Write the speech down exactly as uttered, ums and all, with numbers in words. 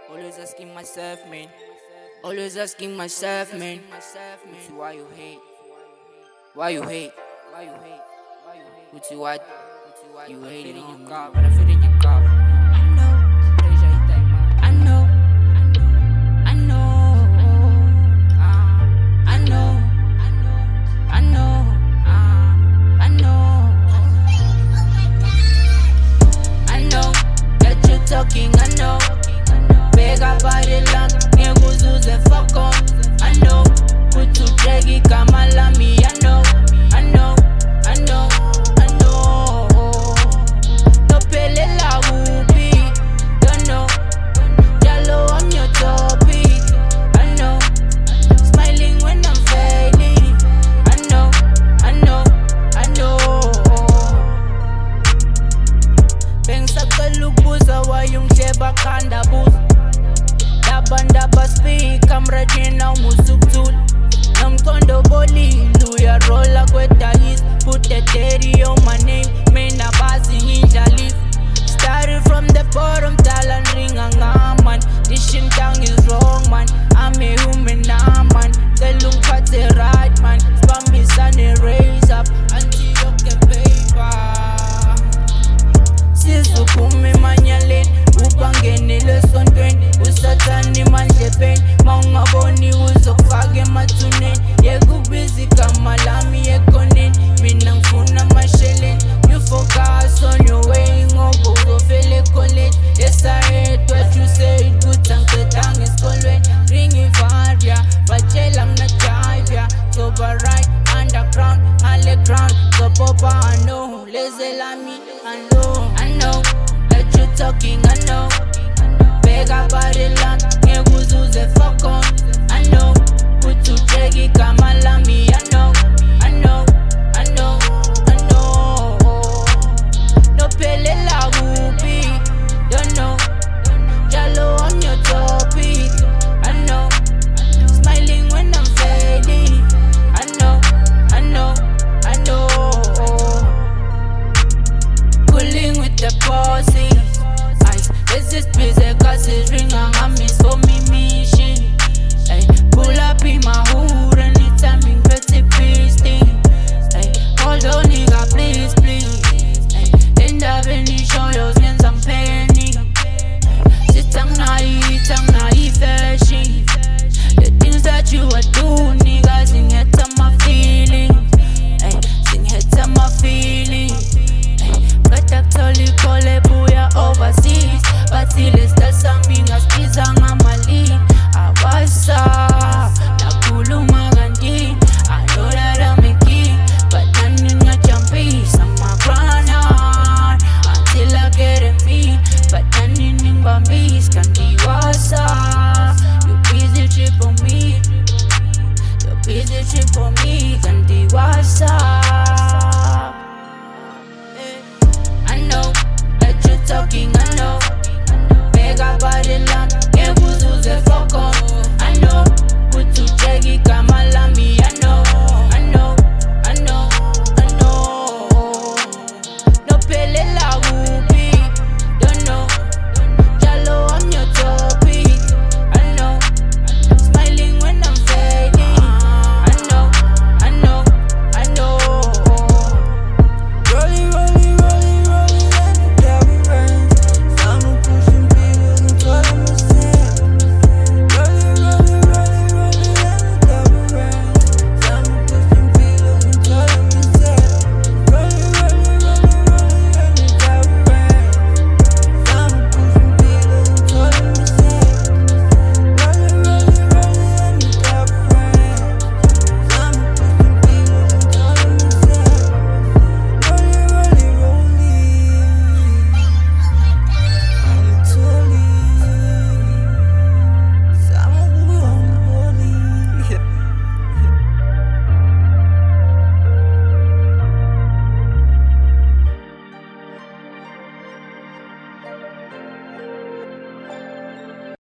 Always asking myself, man. Always asking myself, man. Uti, why you hate? Why you hate? Why you hate? Why you hate? Uti, what? You hating on me? But I fit in your car. I know. Pressure hit that man. I know. I know. I know. I know. I know. I know that you're talking. I know. Pega body lang, ngekuzuze fuck on. I know. Kutu dragi kama lami. I know. I know. I know. I know. No pele la ubi. Don't know. Jalo, I'm your topic. I know. Smiling when I'm failing. I know. I know. I know. Pensa kalubuza wa yung sheba kanda booth. Banda speak, I'm ready now, musuktul. I'm kondo boli, luya rolla kweta east. Put the daddy on my name, main a basi ninja leaf. Started from the bottom, talent ring a man. This shit down is wrong, man. I'm a human, nah, man. The look at the right, man. Spam me sunny raise up, until you get paper. Sisu kumi manyalen, upangeni lesson twenty. Usatani manje pain, maunga boni uzokufake matunen. Yegu busy kama lami yekonen, mina ngfuna mashelen. You focus on your way, ngobo uzofele college. Yes I hate what you say, good and ketang is kolwen. Ringi varia, bachela mna jaivya. Sober right, underground, ale ground. So popa I know, leze lami I know. I know, that you talking I know. Pega body lang, ngekuzuze fuck on. I know, kutu dragi kama lami. I know, I know, I know, I know. No pele la ubi. Don't know, jalo I'm your topic. I know, smiling when I'm fading. I know, I know, I know. Cooling with the posse. It's just busy cause it's ring and I miss for me mission. Ay, pull up in my hood and it's a big pretty beasting. Ay, hold on nigga please please. Ay, end up in the